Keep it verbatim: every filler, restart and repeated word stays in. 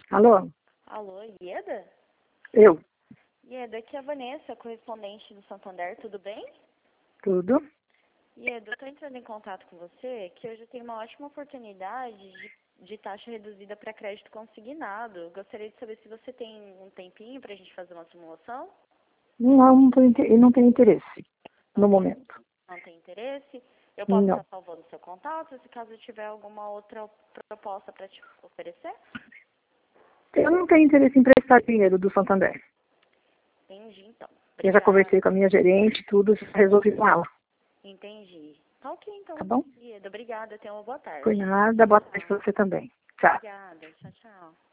Alô? Alô, Ieda? Eu. Ieda, aqui é a Vanessa, correspondente do Santander, tudo bem? Tudo? Ieda, eu estou entrando em contato com você, que hoje eu tenho uma ótima oportunidade de, de taxa reduzida para crédito consignado. Gostaria de saber se você tem um tempinho para a gente fazer uma simulação? Não, não tenho, inte- não tenho interesse Não no tem, momento. não tem interesse? Eu posso Não. estar salvando o seu contato, se caso eu tiver alguma outra proposta para te oferecer? Eu não tenho interesse em prestar dinheiro do Santander. Entendi, então. Eu já Obrigada. conversei com a minha gerente, tudo, já resolvi com ela. Entendi. Tá ok, Tá então. bom? Ieda, obrigada. Tenha uma boa Por tarde. nada, boa tarde pra você também. Tchau. Obrigada. Tchau, tchau.